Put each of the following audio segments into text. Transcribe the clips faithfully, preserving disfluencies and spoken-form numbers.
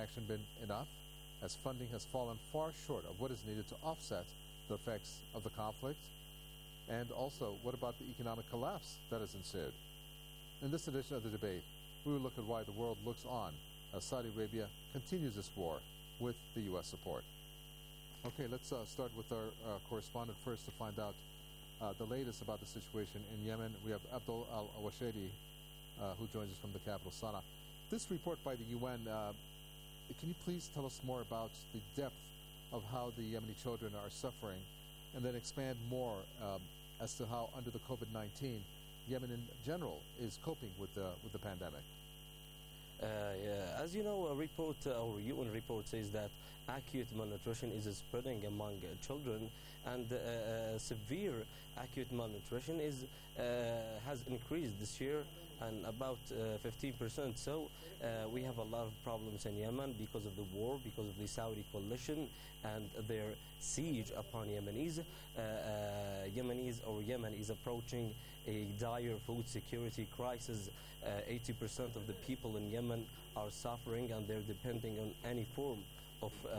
action been enough, as funding has fallen far short of what is needed to offset the effects of the conflict? And also, what about the economic collapse that has ensued? In this edition of the debate, we will look at why the world looks on as Saudi Arabia continues this war with the U S support. Okay, let's uh, start with our uh, correspondent first to find out uh, the latest about the situation in Yemen. We have Abdul Al-Awashedi, uh, who joins us from the capital, Sana'a. This report by the U N, uh, can you please tell us more about the depth of how the Yemeni children are suffering, and then expand more um, as to how, under the COVID nineteen, Yemen in general is coping with the, with the pandemic? Uh, yeah. As you know, a report, uh, or U N report says that acute malnutrition is spreading among uh, children, and uh, uh, severe acute malnutrition is uh, has increased this year, and about uh, fifteen percent. So uh, we have a lot of problems in Yemen because of the war, because of the Saudi coalition and their siege upon Yemenis. Uh, uh, Yemenis or Yemen is approaching a dire food security crisis. Uh, eighty percent of the people in Yemen are suffering, and they're depending on any form of uh,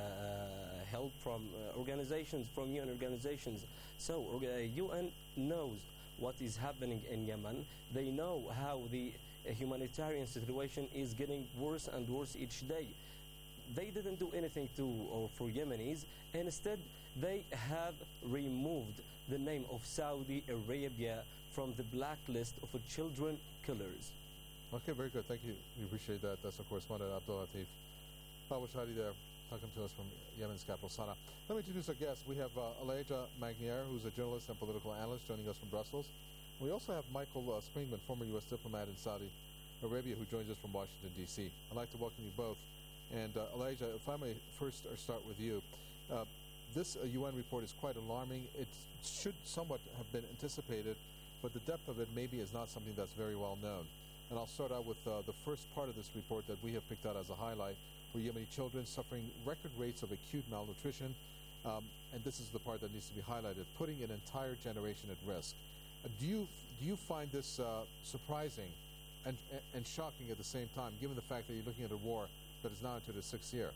uh, help from uh, organizations, from U N organizations. So uh, U N knows what is happening in Yemen. They know how the uh, humanitarian situation is getting worse and worse each day. They didn't do anything to or for Yemenis. Instead, they have removed the name of Saudi Arabia from the blacklist of uh, children killers. Okay, very good. Thank you. We appreciate that. That's our correspondent, Abdul Latif Al-Awashedi there, talking to us from Yemen's capital, Sana'a. Let me introduce our guests. We have uh, Elijah Magnier, who's a journalist and political analyst, joining us from Brussels. We also have Michael uh, Springman, former U S diplomat in Saudi Arabia, who joins us from Washington, D C I'd like to welcome you both. And uh, Elijah, if I may first start with you. Uh, this uh, U N report is quite alarming. It should somewhat have been anticipated, but the depth of it maybe is not something that's very well known. And I'll start out with uh, the first part of this report that we have picked out as a highlight, for Yemeni children suffering record rates of acute malnutrition. Um, and this is the part that needs to be highlighted, putting an entire generation at risk. Uh, do you do you find this uh, surprising and, and shocking at the same time, given the fact that you're looking at a war that is now into the sixth year?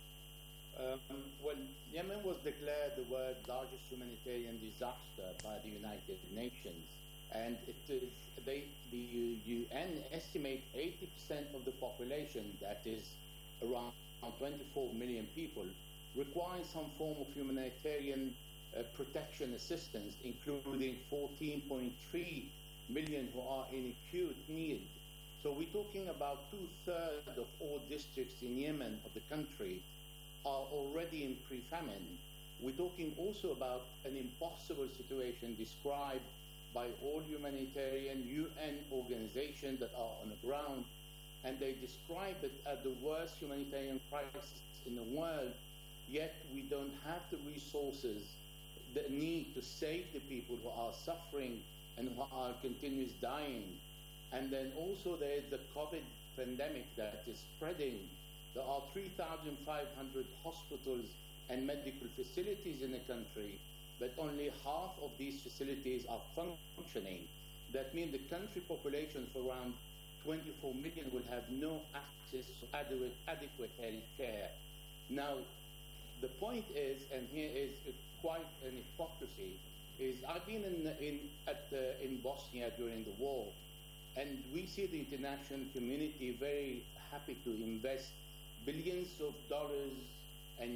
Um, well, Yemen was declared the world's largest humanitarian disaster by the United Nations. And it is, they, the U N estimate eighty percent of the population, that is around twenty-four million people, require some form of humanitarian uh, protection assistance, including fourteen point three million who are in acute need. So we're talking about two-thirds of all districts in Yemen, of the country, are already in pre-famine. We're talking also about an impossible situation described by all humanitarian U N organizations that are on the ground, and they describe it as the worst humanitarian crisis in the world, yet we don't have the resources that need to save the people who are suffering and who are continuously dying. And then also there is the COVID pandemic that is spreading. There are three thousand five hundred hospitals and medical facilities in the country, but only half of these facilities are functioning. That means the country population of around twenty-four million will have no access to adequate, adequate health care. Now, the point is, and here is quite an hypocrisy, is I've been in, in, at, uh, in Bosnia during the war, and we see the international community very happy to invest billions of dollars and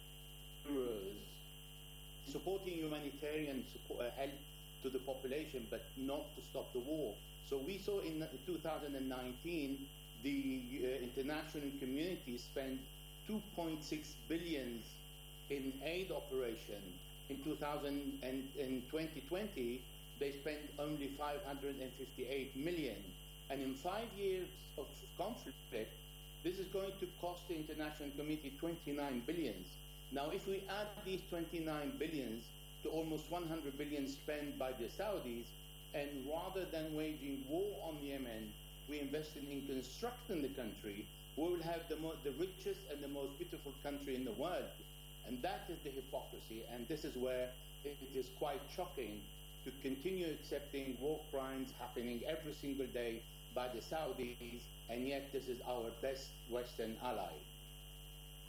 euros supporting humanitarian support, uh, help to the population, but not to stop the war. So we saw in two thousand nineteen, the uh, international community spent two point six billion in aid operation. In two thousand and in twenty twenty, they spent only five hundred fifty-eight million. And in five years of conflict, this is going to cost the international community twenty-nine billions. Now, if we add these twenty-nine billions to almost one hundred billion spent by the Saudis, and rather than waging war on Yemen, we invested in constructing the country, we will have the, mo the richest and the most beautiful country in the world. And that is the hypocrisy, and this is where it is quite shocking to continue accepting war crimes happening every single day by the Saudis, and yet this is our best Western ally.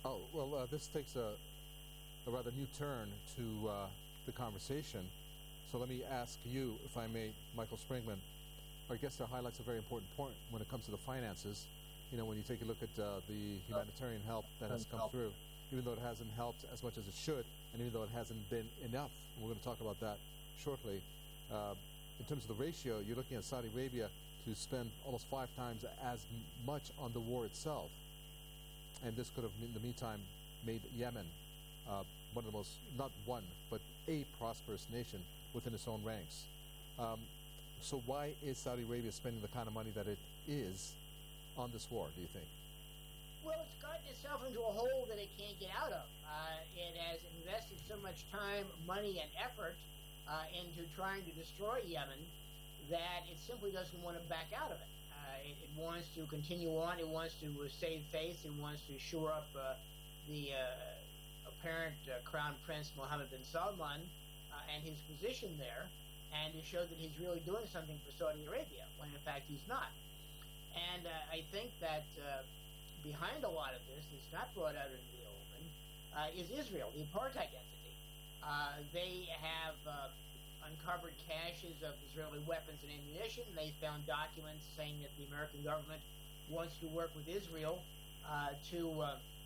Oh, well, uh, this takes a, a rather new turn to uh, the conversation. So let me ask you, if I may, Michael Springman. Our guest there highlights a very important point when it comes to the finances. You know, when you take a look at uh, the humanitarian help that has come through, even though it hasn't helped as much as it should, and even though it hasn't been enough, and we're going to talk about that shortly. Uh, in terms of the ratio, you're looking at Saudi Arabia to spend almost five times as m- much on the war itself. And this could have, in the meantime, made Yemen uh, one of the most, not one, but a prosperous nation within its own ranks. Um, so why is Saudi Arabia spending the kind of money that it is on this war, do you think? Well, it's gotten itself into a hole that it can't get out of. Uh, it has invested so much time, money, and effort uh, into trying to destroy Yemen that it simply doesn't want to back out of it. Uh, it, it wants to continue on. It wants to uh, save face. It wants to shore up uh, the uh, apparent uh, Crown Prince Mohammed bin Salman uh, and his position there, and to show that he's really doing something for Saudi Arabia, when in fact he's not. And uh, I think that uh, behind a lot of this, that's not brought out in the open, uh, is Israel, the apartheid entity. Uh, they have uh, uncovered caches of Israeli weapons and ammunition. They found documents saying that the American government wants to work with Israel uh, to uh,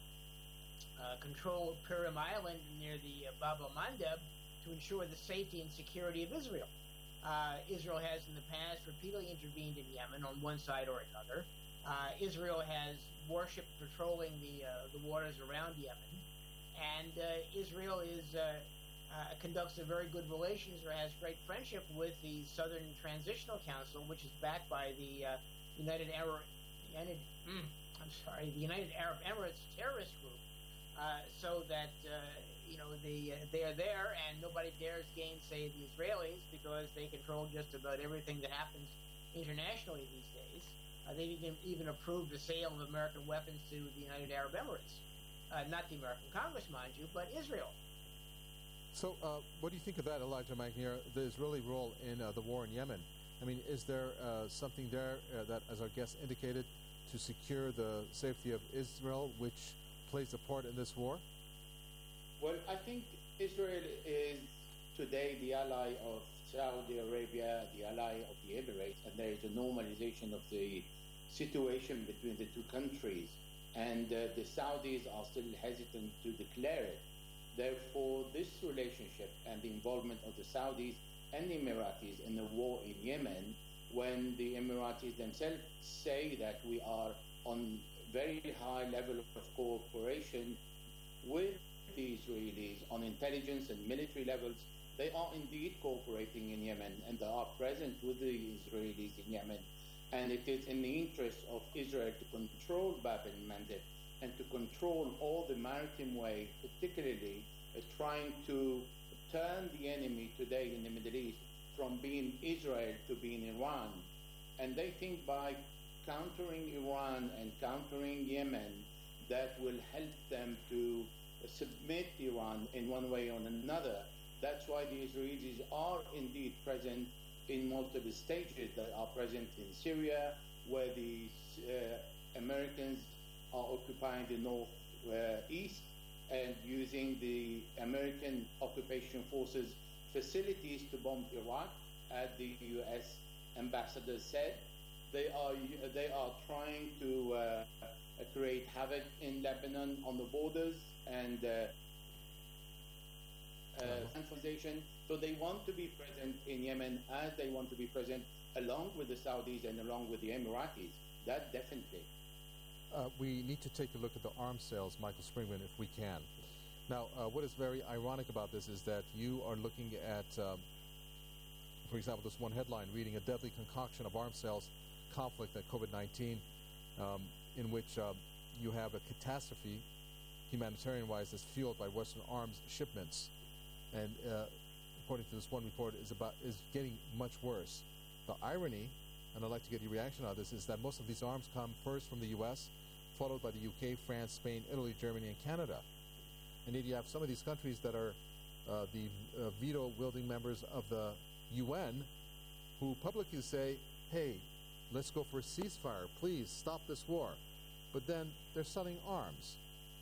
uh, control Purim Island near the uh, Bab el-Mandeb to ensure the safety and security of Israel. Uh, Israel has in the past repeatedly intervened in Yemen on one side or another. Uh, Israel has warships patrolling the uh, the waters around Yemen, and uh, Israel is uh, uh, conducts a very good relations or has great friendship with the Southern Transitional Council, which is backed by the uh, United Arab United mm, I'm sorry the United Arab Emirates terrorist group, uh, so that uh, you know they uh, they are there and nobody dares gainsay the Israelis because they control just about everything that happens internationally these days. Uh, they even, even approved the sale of American weapons to the United Arab Emirates. Uh, not the American Congress, mind you, but Israel. So uh, what do you think of that, Elijah Magnier, the Israeli role in uh, the war in Yemen? I mean, is there uh, something there uh, that, as our guest indicated, to secure the safety of Israel, which plays a part in this war? Well, I think Israel is today the ally of Saudi Arabia, the ally of the Emirates, and there is a normalization of the situation between the two countries. And uh, the Saudis are still hesitant to declare it. Therefore, this relationship and the involvement of the Saudis and the Emiratis in the war in Yemen, when the Emiratis themselves say that we are on very high level of cooperation with the Israelis on intelligence and military levels, they are indeed cooperating in Yemen and they are present with the Israelis in Yemen. And it is in the interest of Israel to control Bab el-Mandeb and to control all the maritime way, particularly uh, trying to turn the enemy today in the Middle East from being Israel to being Iran. And they think by countering Iran and countering Yemen, that will help them to uh, submit Iran in one way or another. That's why the Israelis are indeed present in multiple stages. That are present in Syria, where the uh, Americans are occupying the north uh, east and using the American occupation forces facilities to bomb Iraq, as the U S ambassador said. They are they are trying to uh, create havoc in Lebanon on the borders and uh, uh, centralization. So they want to be present in Yemen as they want to be present along with the Saudis and along with the Emiratis. That definitely. Uh, we need to take a look at the arms sales, Michael Springman, if we can. Now, uh, what is very ironic about this is that you are looking at, um, for example, this one headline reading, a deadly concoction of arms sales conflict at COVID nineteen, um, in which uh, you have a catastrophe, humanitarian-wise, that's fueled by Western arms shipments. And uh, according to this one report, is about is getting much worse. The irony, and I'd like to get your reaction on this, is that most of these arms come first from the U S, followed by the U K, France, Spain, Italy, Germany, and Canada. And yet you have some of these countries that are uh, the uh, veto-wielding members of the U N who publicly say, hey, let's go for a ceasefire. Please stop this war. But then they're selling arms.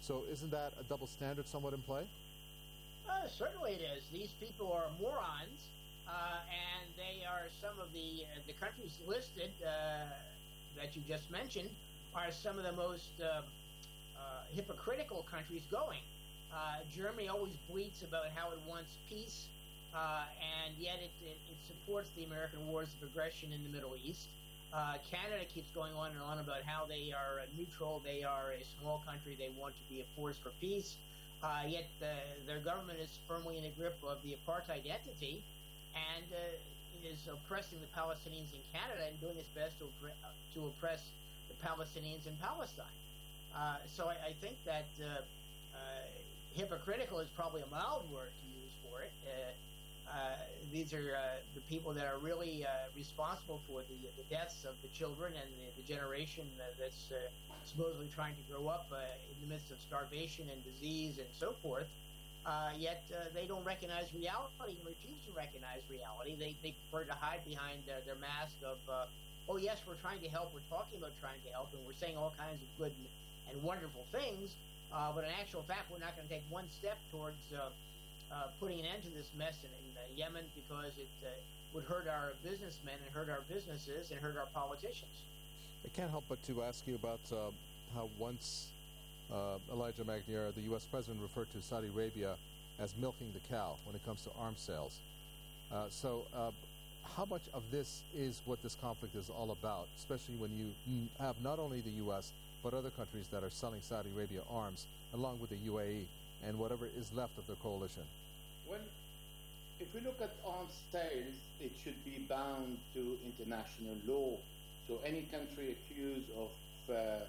So isn't that a double standard somewhat in play? Uh, certainly it is. These people are morons, uh, and they are some of the uh, the countries listed uh, that you just mentioned are some of the most uh, uh, hypocritical countries going. Uh, Germany always bleats about how it wants peace, uh, and yet it, it, it supports the American wars of aggression in the Middle East. Uh, Canada keeps going on and on about how they are uh, neutral, they are a small country, they want to be a force for peace, uh, yet uh, their government is firmly in the grip of the apartheid entity, and uh, is oppressing the Palestinians in Canada and doing its best to, oppre- to oppress the Palestinians in Palestine. Uh, so I, I think that uh, uh, hypocritical is probably a mild word to use for it. Uh, uh, these are uh, the people that are really uh, responsible for the, the deaths of the children and the, the generation uh, that's uh, supposedly trying to grow up uh, in the midst of starvation and disease and so forth. Uh, yet uh, they don't recognize reality and refuse to recognize reality. They, they prefer to hide behind uh, their mask of, uh, oh yes, we're trying to help, we're talking about trying to help, and we're saying all kinds of good and, and wonderful things, uh, but in actual fact, we're not going to take one step towards uh, uh, putting an end to this mess in, in uh, Yemen, because it uh, would hurt our businessmen and hurt our businesses and hurt our politicians. I can't help but to ask you about uh, how once uh, Elijah Magnier, the U S president, referred to Saudi Arabia as milking the cow when it comes to arms sales. Uh, so uh, how much of this is what this conflict is all about, especially when you have not only the U S but other countries that are selling Saudi Arabia arms, along with the U A E and whatever is left of their coalition? Well, if we look at arms sales, it should be bound to international law. So any country accused of uh,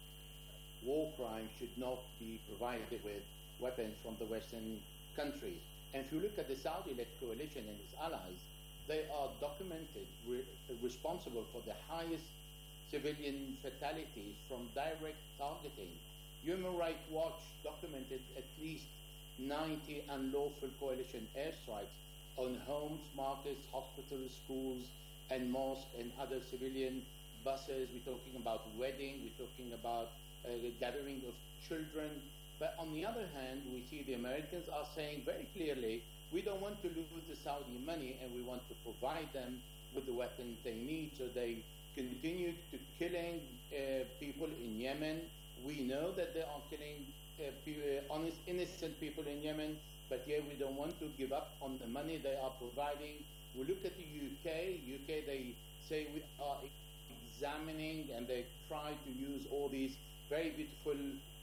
war crimes should not be provided with weapons from the Western countries. And if you look at the Saudi-led coalition and its allies, they are documented re- responsible for the highest civilian fatalities from direct targeting. Human Rights Watch documented at least ninety unlawful coalition airstrikes on homes, markets, hospitals, schools, and mosques and other civilian buses. We're talking about wedding, we're talking about uh, the gathering of children. But on the other hand, we see the Americans are saying very clearly, we don't want to lose the Saudi money, and we want to provide them with the weapons they need. So they continue to killing uh, people in Yemen. We know that they are killing uh, pe- uh, honest, innocent people in Yemen, but yet we don't want to give up on the money they are providing. We look at the U K. U K, they say we are examining, and they try to use all these very beautiful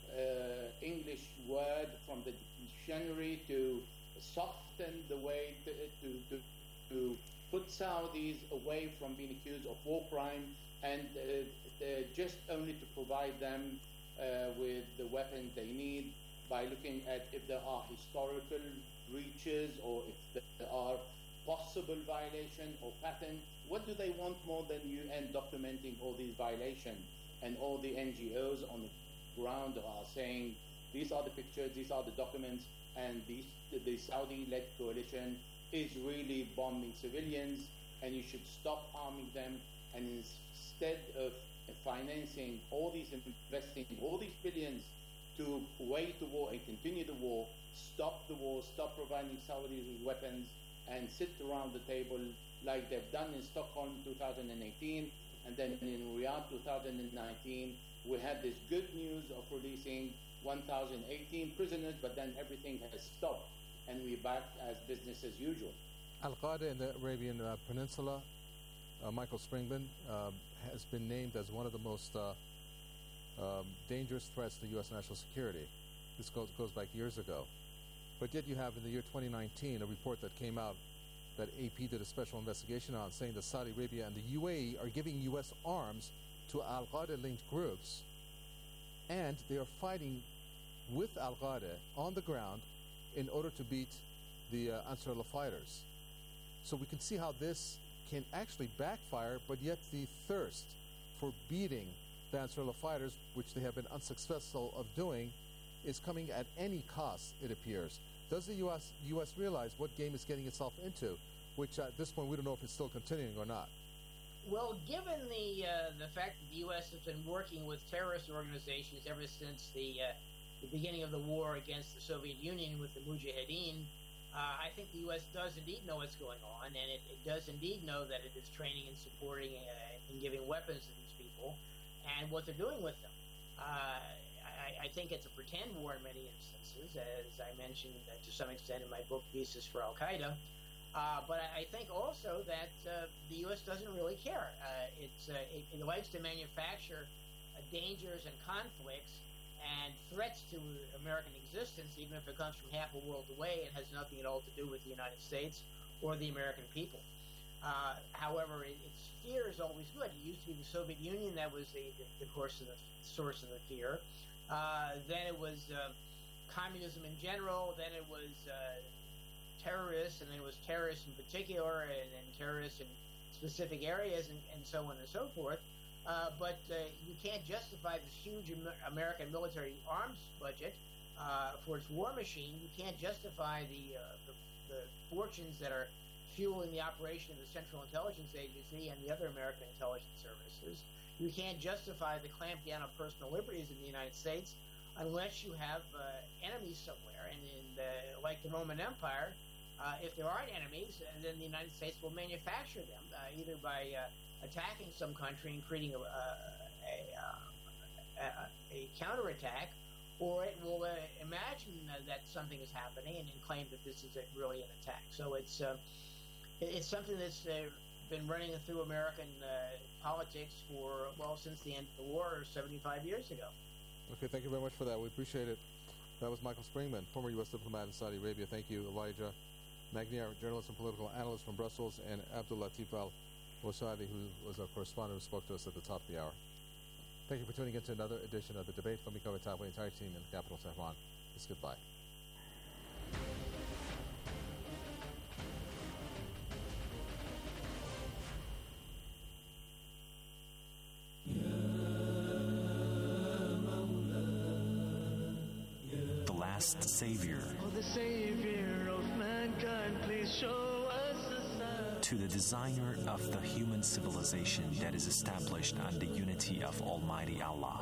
uh, English word from the dictionary to soften the way to, to, to, to put Saudis away from being accused of war crime, and uh, just only to provide them uh, with the weapons they need by looking at if there are historical breaches or if there are possible violation or pattern. What do they want more than U N documenting all these violations, and all the N G Os on the ground are saying these are the pictures, these are the documents, and these, the Saudi-led coalition is really bombing civilians, and you should stop arming them, and instead of financing all these, investing all these billions to wage the war and continue the war, stop the war, stop providing Saudis with weapons, and sit around the table like they've done in Stockholm two thousand eighteen, and then in Riyadh two thousand nineteen, we had this good news of releasing one thousand eighteen prisoners, but then everything has stopped, and we're back as business as usual. Al-Qaeda in the Arabian uh, Peninsula, uh, Michael Springman, uh, has been named as one of the most uh, um, dangerous threats to U S national security. This goes, goes back years ago. But yet you have in the year twenty nineteen a report that came out that A P did a special investigation on, saying that Saudi Arabia and the U A E are giving U S arms to Al-Qaeda-linked groups, and they are fighting with Al-Qaeda on the ground in order to beat the uh, Ansarullah fighters. So we can see how this can actually backfire, but yet the thirst for beating the Ansarullah fighters, which they have been unsuccessful of doing, is coming at any cost, it appears. Does the U S U S realize what game it's getting itself into, which at this point we don't know if it's still continuing or not? Well, given the uh, the fact that the U S has been working with terrorist organizations ever since the uh, the beginning of the war against the Soviet Union with the Mujahideen, uh, I think the U S does indeed know what's going on, and it, it does indeed know that it is training and supporting uh, and giving weapons to these people and what they're doing with them. Uh, I, I think it's a pretend war in many instances, as I mentioned uh, to some extent in my book, Visas for Al-Qaeda. Uh, but I, I think also that uh, the U S doesn't really care. Uh, it's, uh, it, it likes to manufacture uh, dangers and conflicts and threats to American existence, even if it comes from half a world away and has nothing at all to do with the United States or the American people. Uh, however, it, its fear is always good. It used to be the Soviet Union that was the, the, the, course of the source of the fear. Uh, then it was uh, communism in general. Then it was uh, terrorists, and then it was terrorists in particular, and then terrorists in specific areas, and, and so on and so forth. Uh, but uh, you can't justify this huge Amer- American military arms budget uh, for its war machine. You can't justify the, uh, the the fortunes that are fueling the operation of the Central Intelligence Agency and the other American intelligence services. You can't justify the clampdown of personal liberties in the United States unless you have uh, enemies somewhere. And in the, like the Roman Empire, uh, if there aren't enemies, uh, then the United States will manufacture them, uh, either by uh, attacking some country and creating a, a, a, a, a counterattack, or it will uh, imagine uh, that something is happening and, and claim that this is a, really an attack. So it's uh, it's something that's uh, been running through American uh, politics for, well, since the end of the war seventy-five years ago. Okay, thank you very much for that. We appreciate it. That was Michael Springman, former U S diplomat in Saudi Arabia. Thank you, Elijah Magnier, journalist and political analyst from Brussels, and Abdul Latif Al-Wasadi, who was our correspondent who spoke to us at the top of the hour. Thank you for tuning in to another edition of The Debate. From Miko Vatap, the entire team in the capital, Tehran. It's goodbye. The last savior. Oh, the savior of mankind, please show us the sign. To the designer of the human civilization that is established on the unity of Almighty Allah.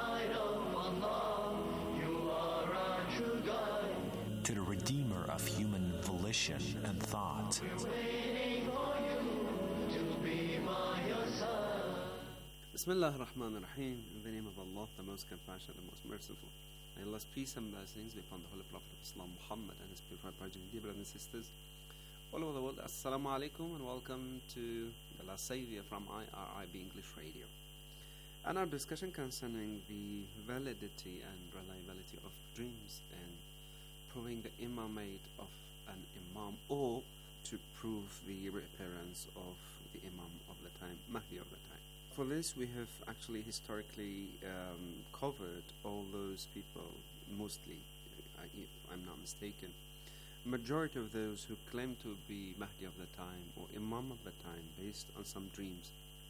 Allah, you are our true God. To the redeemer of human volition and thought. We're waiting for you to be by your side. Bismillah ar-Rahman ar-Rahim. In the name of Allah, the most compassionate, the most merciful. May Allah's peace and blessings be upon the Holy Prophet of Islam, Muhammad, and his purified progeny. Dear brothers and sisters, all over the world, Assalamu alaikum, and welcome to the last savior from I R I B English Radio. And our discussion concerning the validity and reliability of dreams and proving the imamate of an imam, or to prove the reappearance of the imam of the time, Mahdi of the time. For this, we have actually historically um, covered all those people, mostly, if I'm not mistaken. Majority of those who claim to be Mahdi of the time or Imam of the time based on some dreams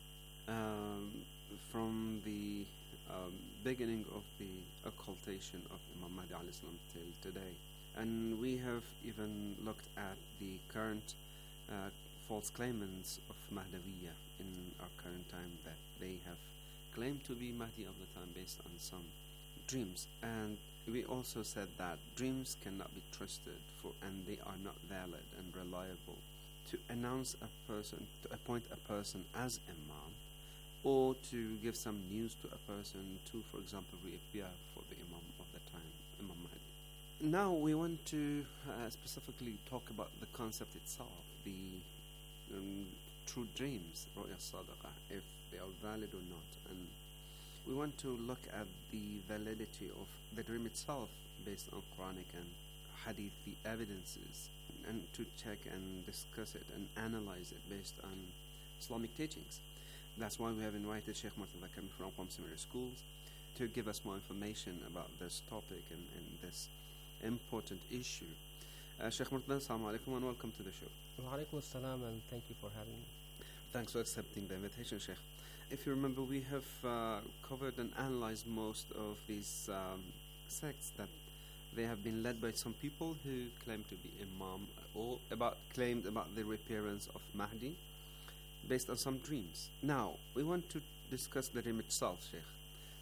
um, from the um, beginning of the occultation of Imam Mahdi alayhi salam till today. And we have even looked at the current uh, false claimants of Mahdawiya in our current time, that they have claimed to be Mahdi of the time based on some dreams. And we also said that dreams cannot be trusted for, and they are not valid and reliable to announce a person, to appoint a person as Imam, or to give some news to a person to, for example, reappear for the Imam of the time, Imam Mahdi. Now we want to uh, specifically talk about the concept itself, the um, true dreams, Ru'ya Sadiqa, if they are valid or not. And we want to look at the validity of the dream itself based on Quranic and Hadithi evidences, and to check and discuss it and analyze it based on Islamic teachings. That's why we have invited Sheikh Murtada Kamil from Qom Seminary Schools to give us more information about this topic and, and this important issue. Uh, Sheikh Murtada, assalamu alaikum and welcome to the show. Wa alaikum assalam, and thank you for having me. Thanks for accepting the invitation, Sheikh. If you remember, we have uh, covered and analyzed most of these um, sects that they have been led by some people who claim to be Imam, or about claimed about the reappearance of Mahdi based on some dreams. Now, we want to discuss the dream itself, Sheikh.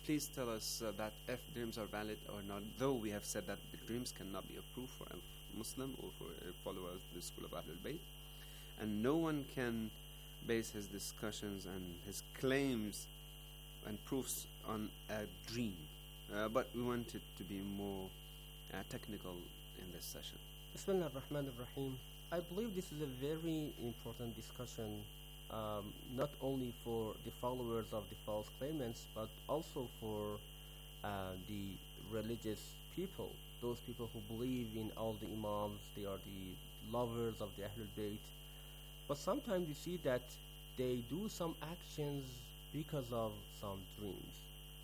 please tell us uh, that if dreams are valid or not, though we have said that the dreams cannot be a proof for a Muslim or for a follower of the school of Ahlul Bayt, and no one can base his discussions and his claims and proofs on a dream. Uh, but we wanted to be more uh, technical in this session. Bismillah ar-Rahman ar-Rahim. I believe this is a very important discussion, um, not only for the followers of the false claimants, but also for uh, the religious people, those people who believe in all the imams. They are the lovers of the Ahlul Bayt. But sometimes you see that they do some actions because of some dreams.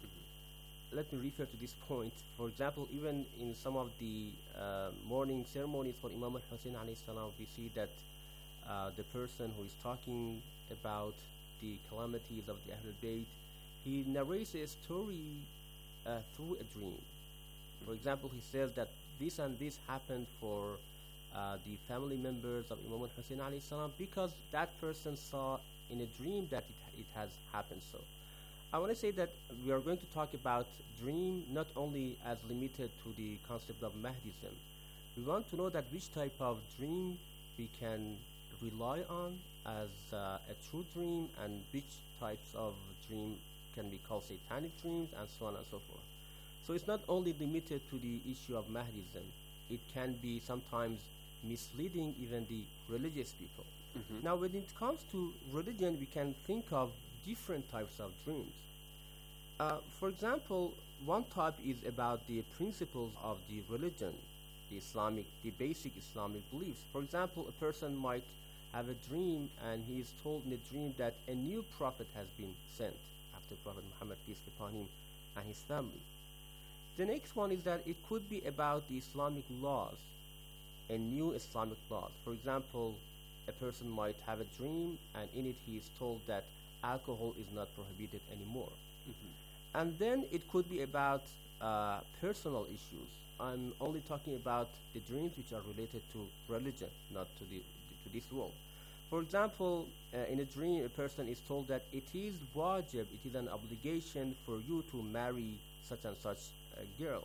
Let me refer to this point. For example, even in some of the uh, morning ceremonies for Imam al-Hussein alayhi salam, we see that uh, the person who is talking about the calamities of the Ahlul Bayt, he narrates a story uh, through a dream. For example, he says that this and this happened for uh, the family members of Imam al-Hussein alayhi salam because that person saw in a dream that it, it has happened so. I want to say that we are going to talk about dream not only as limited to the concept of Mahdism. We want to know that which type of dream we can rely on as uh, a true dream, and which types of dream can be called satanic dreams, and so on and so forth. So it's not only limited to the issue of Mahdism. It can be sometimes misleading even the religious people. Mm-hmm. Now, when it comes to religion, we can think of different types of dreams. Uh, for example, one type is about the principles of the religion, the Islamic, the basic Islamic beliefs. For example, a person might have a dream, and he is told in a dream that a new prophet has been sent after Prophet Muhammad, peace be upon him, and his family. The next one is that it could be about the Islamic laws, a new Islamic laws. For example, a person might have a dream, and in it he is told that alcohol is not prohibited anymore. Mm-hmm. And then it could be about uh, personal issues. I'm only talking about the dreams which are related to religion, not to the to this world. For example, uh, in a dream, a person is told that it is wajib, it is an obligation for you to marry such and such a girl,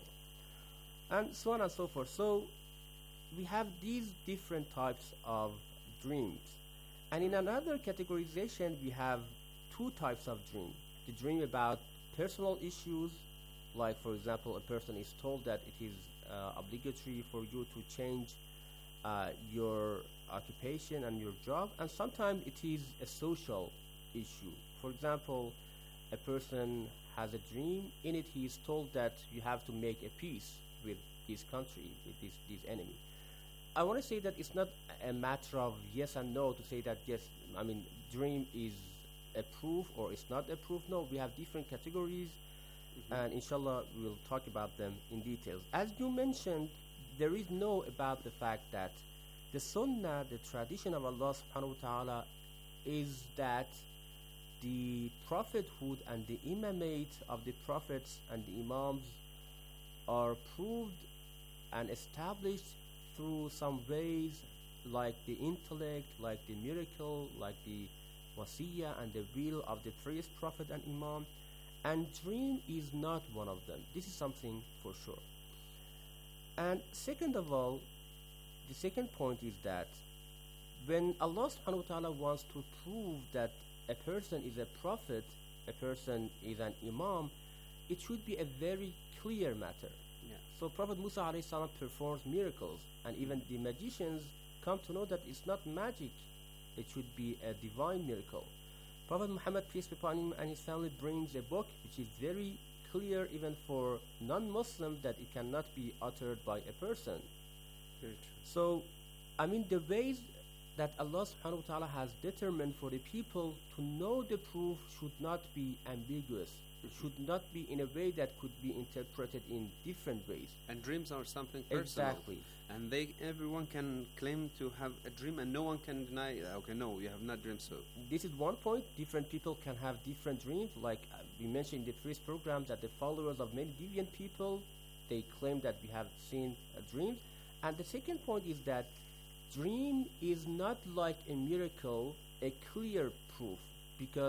and so on and so forth. So we have these different types of dreams. And in another categorization, we have two types of dream. The dream about personal issues, like for example, a person is told that it is uh, obligatory for you to change uh, your occupation and your job, and sometimes it is a social issue. For example, a person has a dream, in it he is told that you have to make a peace with his country, with this, this enemy. I want to say that it's not a matter of yes and no to say that yes, I mean, dream is a proof or it's not a proof. No, we have different categories, mm-hmm. and inshallah we'll talk about them in details. As you mentioned, there is no about the fact that the sunnah, the tradition of Allah subhanahu wa ta'ala, is that the prophethood and the imamate of the prophets and the imams are proved and established through some ways, like the intellect, like the miracle, like the wasiyah and the will of the previous prophet and imam, and dream is not one of them. This is something for sure. And second of all, the second point is that when Allah subhanahu wa ta'ala wants to prove that a person is a prophet, a person is an imam, it should be a very clear matter. Yeah. So Prophet Musa alayhi salam performs miracles, and even the magicians come to know that it's not magic, it should be a divine miracle. Prophet Muhammad, peace be upon him, and his family brings a book which is very clear even for non-Muslims that it cannot be uttered by a person. Very true. So, I mean, the ways that Allah subhanahu wa ta'ala has determined for the people to know the proof should not be ambiguous, should not be in a way that could be interpreted in different ways. And dreams are something personal. Exactly. And they, everyone can claim to have a dream, and no one can deny, okay, no, you have not dreamed so. This is one point. Different people can have different dreams. Like uh, we mentioned in the previous program, that the followers of many deviant people, they claim that we have seen uh, dreams. And the second point is that dream is not like a miracle, a clear proof, because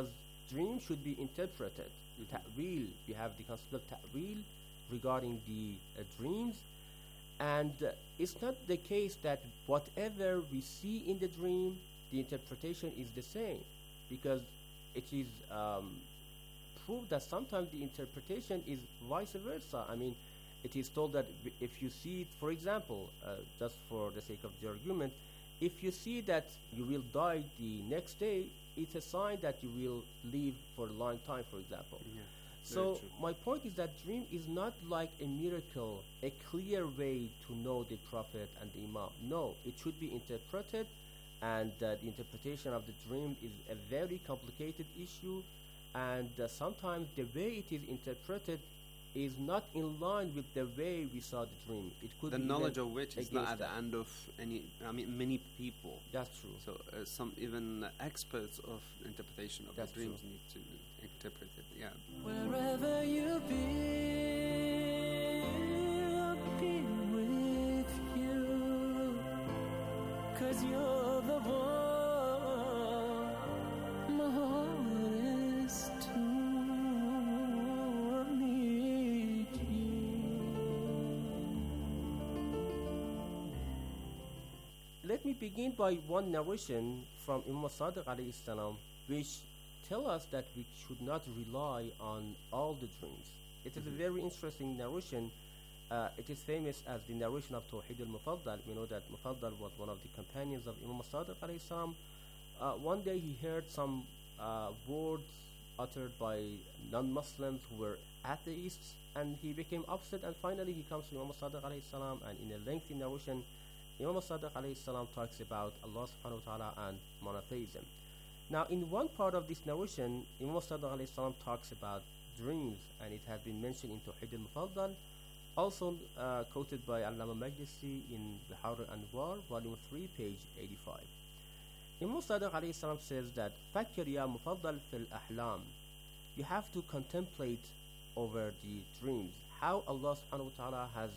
dream should be interpreted. Ta'wil, we have the concept of ta'wil regarding the uh, dreams, and uh, it's not the case that whatever we see in the dream, the interpretation is the same, because it is um, proved that sometimes the interpretation is vice versa. I mean, it is told that if you see it, for example, uh, just for the sake of the argument, if you see that you will die the next day, it's a sign that you will live for a long time, for example. Yeah, so my point is that dream is not like a miracle, a clear way to know the Prophet and the Imam. No, it should be interpreted, and uh, the interpretation of the dream is a very complicated issue, and uh, sometimes the way it is interpreted is not in line with the way we saw the dream. It could the be knowledge of which is not at that. the end of any, I mean, many people. That's true. So uh, some even uh, experts of interpretation of That's the dreams true. need to interpret it. Yeah. Wherever you be, I'll be with you, 'cause you're the one my heart is to meet you. Let me begin by one narration from Imam Sadiq alayhi salam, which tell us that we should not rely on all the dreams. It is Mhm. a very interesting narration. Uh, it is famous as the narration of Tawheed al-Mufaddal. We know that Mufaddal was one of the companions of Imam Sadiq alayhi salam. Uh, one day he heard some uh, words uttered by non-Muslims who were atheists, and he became upset, and finally he comes to Imam Sadiq alayhi salam, and in a lengthy narration Imam Sadiq alayhi salam talks about Allah subhanahu wa ta'ala and monotheism. Now, in one part of this narration, Imam Sadiq alayhi salam talks about dreams, and it has been mentioned in Tawheed al-Mufaddal, also uh, quoted by Allama Majlisi in Bihar al-Anwar, volume three, page eighty-five. Imam Sadiq alayhi salam says that فَكِّرْ يَا مُفَضَّلْ فِي الْأَحْلَامِ. You have to contemplate over the dreams, how Allah subhanahu wa ta'ala has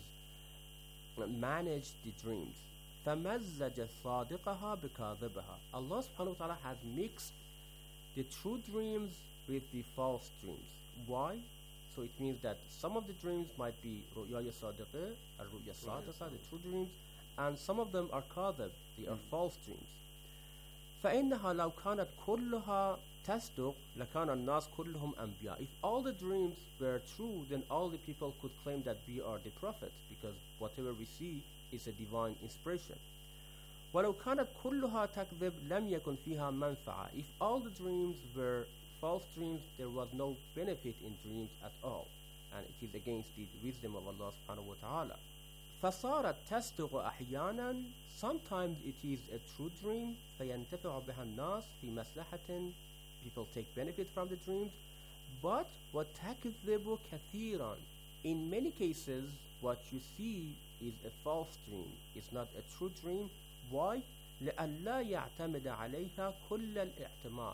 managed the dreams. فَمَزَّجَ صَادِقَهَا بِكَاذِبَهَا. Allah subhanahu wa ta'ala has mixed the true dreams with the false dreams. Why? So it means that some of the dreams might be ru'ya sadiqah, al-ru'ya sadiqah, the true dreams, and some of them are kadhib, they are false dreams. فَإِنَّهَا لَوْ كَانَتْ كُلُّهَا تَصْدُقْ لَكَانَ النَّاسُ كُلُّهُمْ أَنْبِيَاء. If all the dreams were true, then all the people could claim that we are the prophet, because whatever we see is a divine inspiration. وَلَوْ كَانَتْ كُلُّهَا تَكْذِبْ لَمْ يَكُنْ فِيهَا مَنْفَعَةٌ. If all the dreams were false dreams, there was no benefit in dreams at all, and it is against the wisdom of Allah subhanahu wa ta'ala. فَصَارَتْ تَصْدُقُ أَحْيَانًا. Sometimes it is a true dream. فَيَنْتَفِعُ بِهَا النَّاسِ فِي مَصْلَحَةٍ. People take benefit from the dreams. But وَتَكْذِبُ كَثِيرًا. In many cases, what you see is a false dream. It's not a true dream. Why? لَأَلَّا يَعْتَمِدَ عَلَيْهَا كُلَّ الْإِعْتِمَادِ.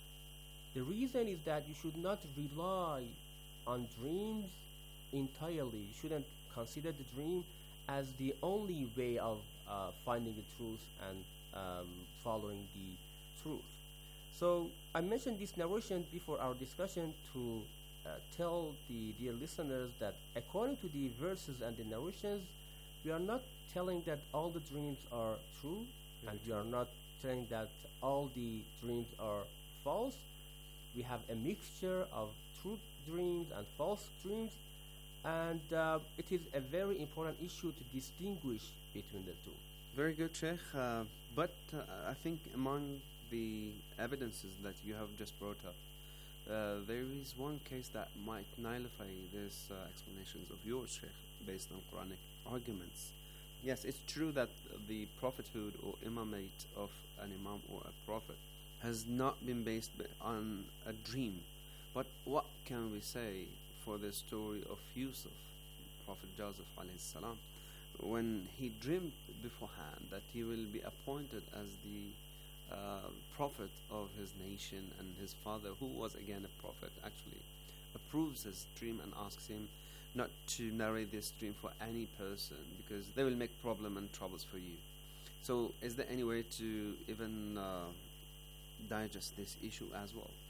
The reason is that you should not rely on dreams entirely. You shouldn't consider the dream as the only way of uh, finding the truth and um, following the truth. So I mentioned this narration before our discussion to uh, tell the dear listeners that according to the verses and the narrations, we are not telling that all the dreams are true, and we are not saying that all the dreams are false. We have a mixture of true dreams and false dreams, and uh, it is a very important issue to distinguish between the two. Very good, Sheikh. Uh, but uh, I think among the evidences that you have just brought up, uh, there is one case that might nullify these uh, explanations of yours, Sheikh, based on Quranic arguments. Yes, it's true that the prophethood or imamate of an imam or a prophet has not been based on a dream. But what can we say for the story of Yusuf, Prophet Joseph alayhi salam, when he dreamed beforehand that he will be appointed as the uh, prophet of his nation, and his father, who was again a prophet, actually approves his dream and asks him not to narrate this dream for any person, because they will make problem and troubles for you. So is there any way to even uh, digest this issue as well?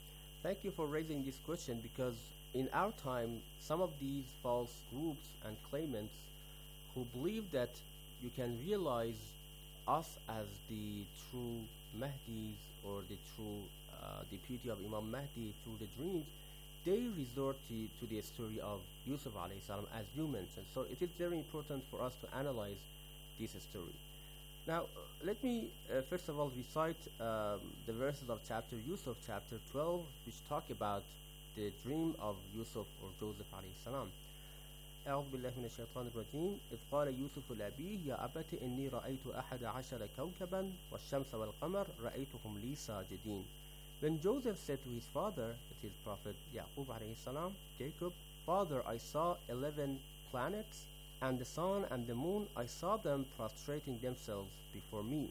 thank you for raising this question, because in our time, some of these false groups and claimants who believe that you can realize us as the true Mahdis or the true uh, deputy of Imam Mahdi through the dreams, they resort to, to the story of Yusuf alayhi salam, as you mentioned. So it is very important for us to analyze this story. Now, uh, let me uh, first of all recite um, the verses of chapter Yusuf, chapter twelve, which talk about the dream of Yusuf or Joseph alayhi salam. أعوذ بالله من الشيطان الرجيم إذ قال يوسف لأبيه يا أبت إني رأيت أحد عشر كوكبا والشمس والقمر رأيتهم لي ساجدين. When Joseph said to his father, that is Prophet Yaqub alayhi salam, Jacob, Father, I saw eleven planets, and the sun and the moon, I saw them prostrating themselves before me.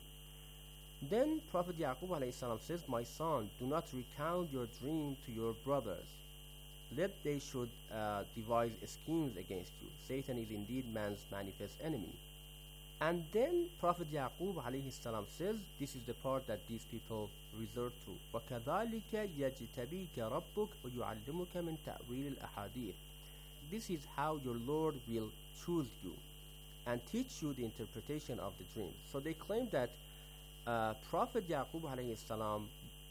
Then Prophet Yaqub alayhi salam says, My son, do not recount your dream to your brothers, lest they should uh, devise schemes against you. Satan is indeed man's manifest enemy. And then Prophet Yaqub alayhi salam says, this is the part that these people resort to. وَكَذَلِكَ يَجْتَبِيكَ رَبُّكَ وَيُعَلِّمُكَ مِنْ تَأْوِيلِ الْأَحَادِيثِ. This is how your Lord will choose you and teach you the interpretation of the dream. So they claim that uh, Prophet Yaqub alayhi salam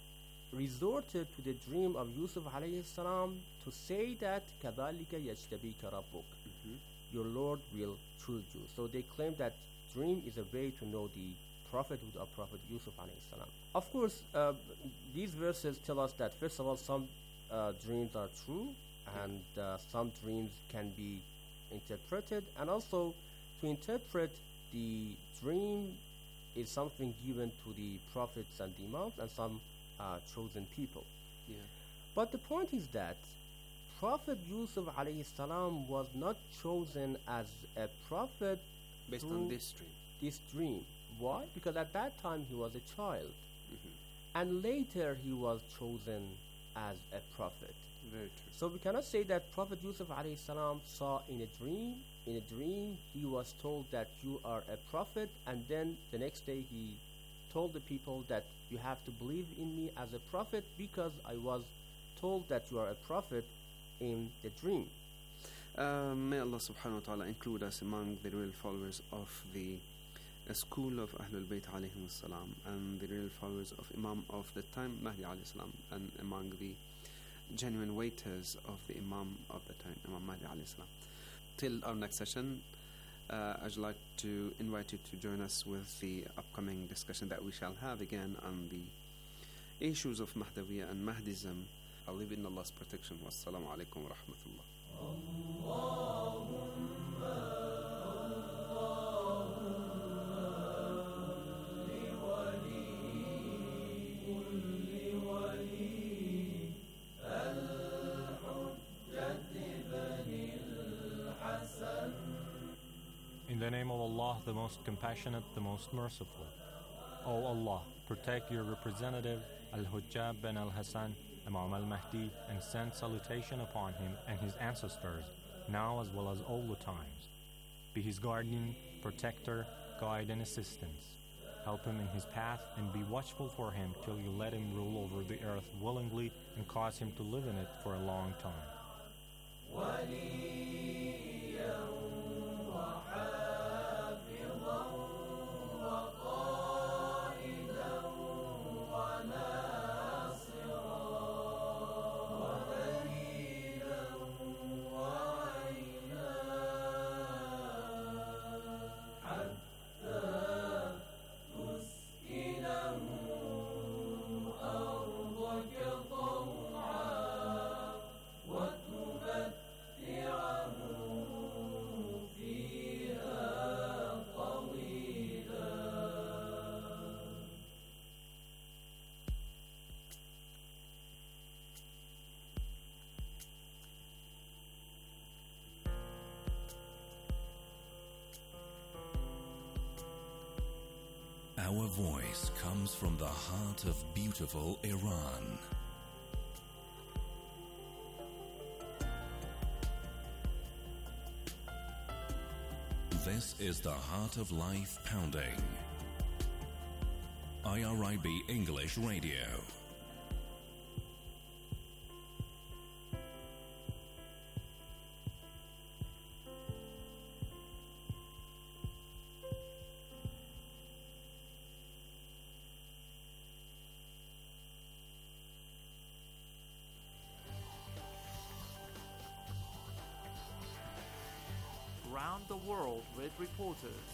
resorted to the dream of Yusuf alayhi salam to say that كَذَلِكَ يَجْتَبِيكَ رَبُّكَ. Mm-hmm. Your Lord will choose you. So they claim that dream is a way to know the prophethood of Prophet Yusuf alayhi salam. Of course, uh, these verses tell us that first of all, some uh, dreams are true, and uh, some dreams can be interpreted, and also to interpret the dream is something given to the prophets and the imams and some uh, chosen people. Yeah. But the point is that Prophet Yusuf alayhi salam was not chosen as a prophet based on this dream. This dream. Why? Because at that time he was a child, mm-hmm. and later he was chosen as a prophet. Very true. So we cannot say that Prophet Yusuf alayhi salam saw in a dream. In a dream, he was told that you are a prophet, and then the next day he told the people that you have to believe in me as a prophet because I was told that you are a prophet in the dream. Uh, may Allah subhanahu wa ta'ala include us among the real followers of the uh, school of Ahlul Bayt alayhim salam, and the real followers of Imam of the time, Mahdi alayhi salam, and among the genuine waiters of the Imam of the time, Imam Mahdi alayhi salam. Till our next session, uh, I'd like to invite you to join us with the upcoming discussion that we shall have again on the issues of Mahdawiyya and Mahdism. I'll leave it in Allah's protection. Wassalamu alaikum wa rahmatullah. In the name of Allah, the most compassionate, the most merciful. O Allah, protect your representative Al-Hujjab bin Al-Hassan, Imam Al-Mahdi, and send salutation upon him and his ancestors, now as well as all the times. Be his guardian, protector, guide, and assistance. Help him in his path and be watchful for him till you let him rule over the earth willingly and cause him to live in it for a long time. Our voice comes from the heart of beautiful Iran. This is the Heart of Life Pounding. I R I B English Radio. around the world with reporters.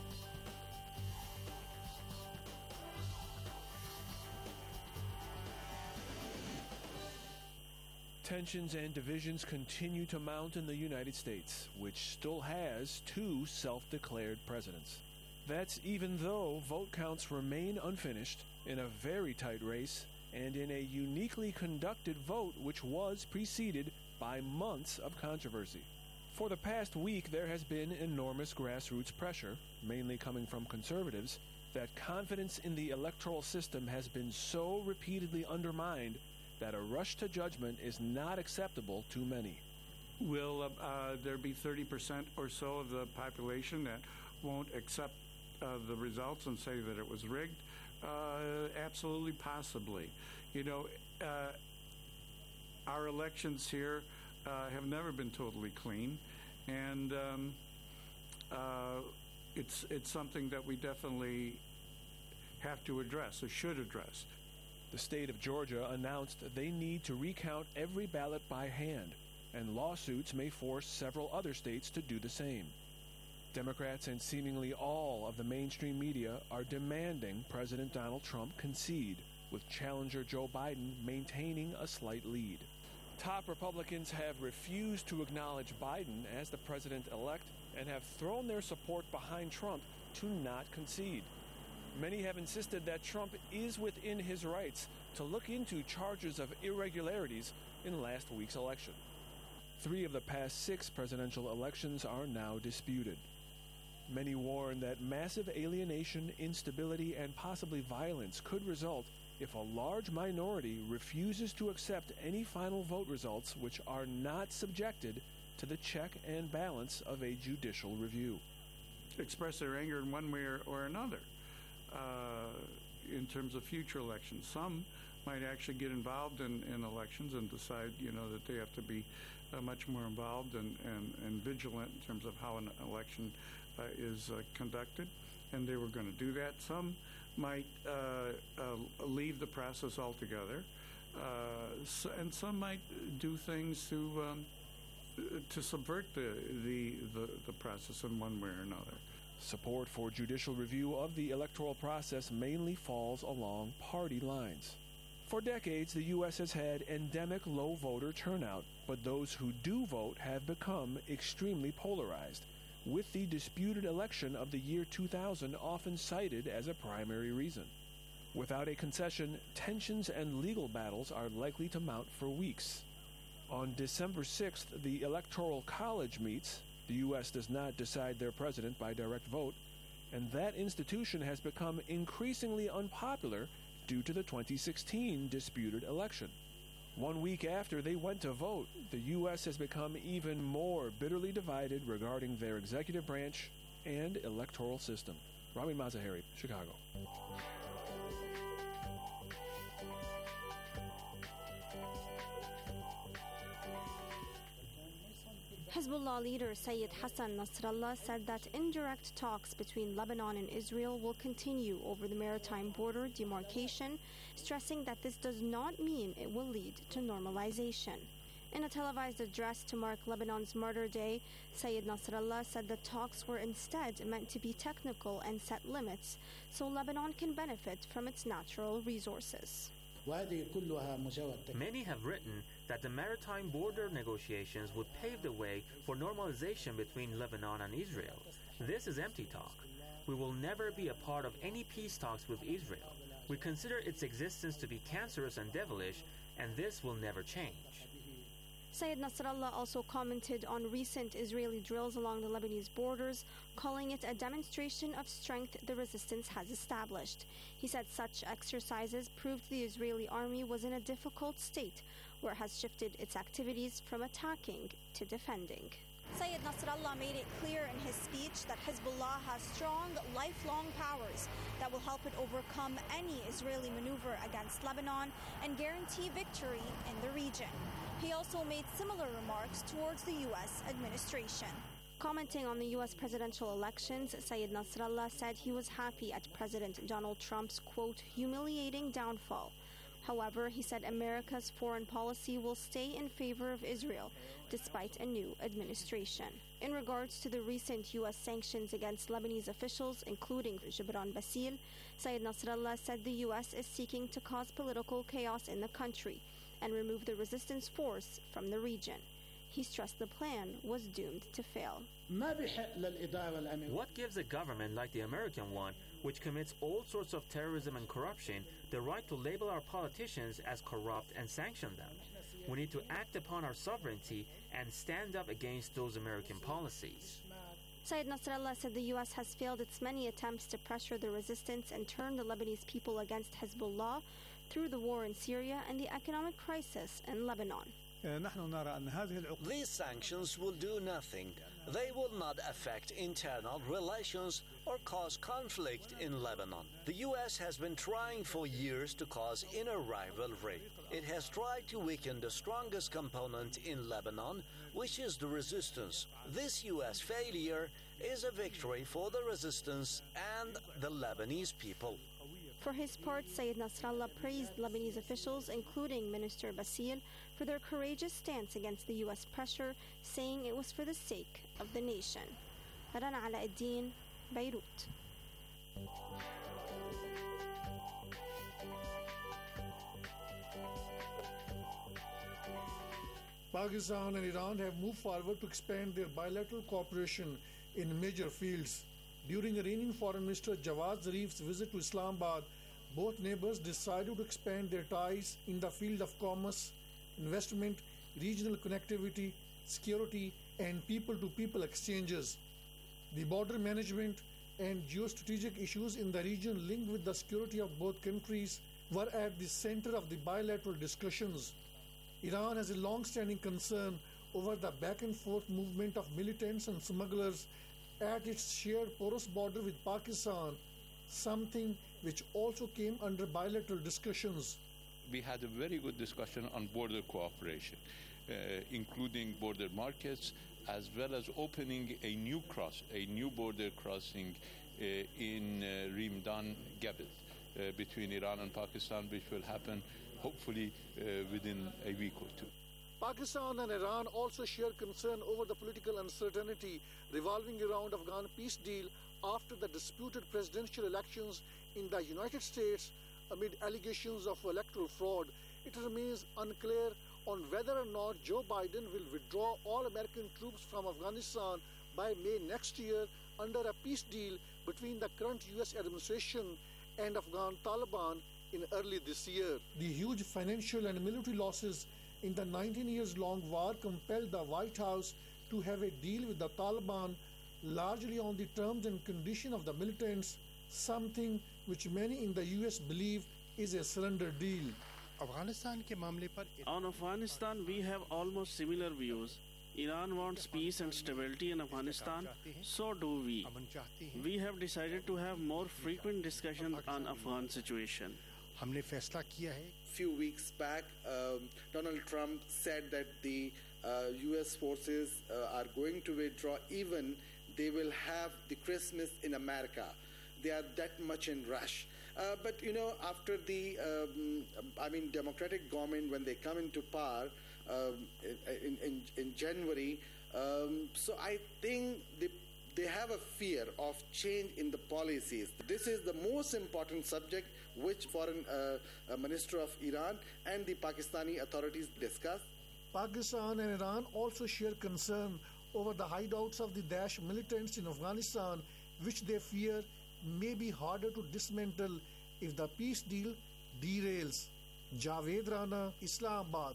Tensions and divisions continue to mount in the United States, which still has two self-declared presidents. That's even though vote counts remain unfinished in a very tight race and in a uniquely conducted vote which was preceded by months of controversy. For the past week, there has been enormous grassroots pressure, mainly coming from conservatives, that confidence in the electoral system has been so repeatedly undermined that a rush to judgment is not acceptable to many. Will uh, uh, there be thirty percent or so of the population that won't accept uh, the results and say that it was rigged? Uh, absolutely, possibly. You know, uh, our elections here uh, have never been totally clean, and um, uh, it's it's something that we definitely have to address or should address. The state of Georgia announced they need to recount every ballot by hand, and lawsuits may force several other states to do the same. Democrats and seemingly all of the mainstream media are demanding President Donald Trump concede, with challenger Joe Biden maintaining a slight lead. Top Republicans have refused to acknowledge Biden as the president-elect and have thrown their support behind Trump to not concede. Many have insisted that Trump is within his rights to look into charges of irregularities in last week's election. Three of the past six presidential elections are now disputed. Many warn that massive alienation, instability, and possibly violence could result if a large minority refuses to accept any final vote results which are not subjected to the check and balance of a judicial review. Express their anger in one way or, or another. Uh, in terms of future elections. Some might actually get involved in, in elections and decide, you know, that they have to be uh, much more involved and, and, and vigilant in terms of how an election uh, is uh, conducted, and they were going to do that. Some might uh, uh, leave the process altogether, uh, so, and some might do things to um, to subvert the, the, the, the process in one way or another. Support for judicial review of the electoral process mainly falls along party lines. For decades, the U S has had endemic low voter turnout, but those who do vote have become extremely polarized, with the disputed election of the year two thousand often cited as a primary reason. Without a concession, tensions and legal battles are likely to mount for weeks. On December sixth, the Electoral College meets. The U S does not decide their president by direct vote, and that institution has become increasingly unpopular due to the twenty sixteen disputed election. One week after they went to vote, the U S has become even more bitterly divided regarding their executive branch and electoral system. Ramin Mazaheri, Chicago. Hezbollah leader Sayyid Hassan Nasrallah said that indirect talks between Lebanon and Israel will continue over the maritime border demarcation, stressing that this does not mean it will lead to normalization. In a televised address to mark Lebanon's Martyr Day, Sayyid Nasrallah said the talks were instead meant to be technical and set limits so Lebanon can benefit from its natural resources. Many have written that the maritime border negotiations would pave the way for normalization between Lebanon and Israel. This is empty talk. We will never be a part of any peace talks with Israel. We consider its existence to be cancerous and devilish, and this will never change. Sayyid Nasrallah also commented on recent Israeli drills along the Lebanese borders, calling it a demonstration of strength the resistance has established. He said such exercises proved the Israeli army was in a difficult state, where it has shifted its activities from attacking to defending. Sayyid Nasrallah made it clear in his speech that Hezbollah has strong, lifelong powers that will help it overcome any Israeli maneuver against Lebanon and guarantee victory in the region. He also made similar remarks towards the U S administration. Commenting on the U S presidential elections, Sayyid Nasrallah said he was happy at President Donald Trump's, quote, humiliating downfall, However, he said America's foreign policy will stay in favor of Israel despite a new administration. In regards to the recent U S sanctions against Lebanese officials, including Gibran Bassil, Sayyid Nasrallah said the U S is seeking to cause political chaos in the country and remove the resistance force from the region. He stressed the plan was doomed to fail. What gives a government like the American one, which commits all sorts of terrorism and corruption, the right to label our politicians as corrupt and sanction them? We need to act upon our sovereignty and stand up against those American policies. Sayyid Nasrallah said the U S has failed its many attempts to pressure the resistance and turn the Lebanese people against Hezbollah through the war in Syria and the economic crisis in Lebanon. These sanctions will do nothing. They will not affect internal relations or cause conflict in Lebanon. The U S has been trying for years to cause inner rivalry. It has tried to weaken the strongest component in Lebanon, which is the resistance. This U S failure is a victory for the resistance and the Lebanese people. For his part, Sayyid Nasrallah praised Lebanese officials, including Minister Bassil, for their courageous stance against the U S pressure, saying it was for the sake of the nation. Rana Alauddin, Beirut. Pakistan and Iran have moved forward to expand their bilateral cooperation in major fields. During Iranian Foreign Minister Jawad Zarif's visit to Islamabad, both neighbors decided to expand their ties in the field of commerce, investment, regional connectivity, security, and people-to-people exchanges. The border management and geostrategic issues in the region linked with the security of both countries were at the center of the bilateral discussions. Iran has a long-standing concern over the back-and-forth movement of militants and smugglers at its shared porous border with Pakistan, something which also came under bilateral discussions. We had a very good discussion on border cooperation, uh, including border markets, as well as opening a new cross, a new border crossing uh, in uh, Rimdan Gabit uh, between Iran and Pakistan, which will happen hopefully uh, within a week or two. Pakistan and Iran also share concern over the political uncertainty revolving around Afghan peace deal after the disputed presidential elections in the United States amid allegations of electoral fraud. It remains unclear on whether or not Joe Biden will withdraw all American troops from Afghanistan by May next year under a peace deal between the current U S administration and Afghan Taliban in early this year. The huge financial and military losses in the nineteen years long war compelled the White House to have a deal with the Taliban largely on the terms and condition of the militants, something which many in the U S believe is a surrender deal. On Afghanistan, we have almost similar views. Iran wants peace and stability in Afghanistan, so do we. We have decided to have more frequent discussions on Afghan situation. Few weeks back, um, Donald Trump said that the uh, U S forces uh, are going to withdraw, even they will have the Christmas in America. They are that much in rush. Uh, but, you know, after the, um, I mean, Democratic government, when they come into power um, in, in, in January, um, so I think they, they have a fear of change in the policies. This is the most important subject which Foreign uh, Minister of Iran and the Pakistani authorities discussed. Pakistan and Iran also share concern over the hideouts of the Daesh militants in Afghanistan, which they fear may be harder to dismantle if the peace deal derails. Javed Rana, Islamabad.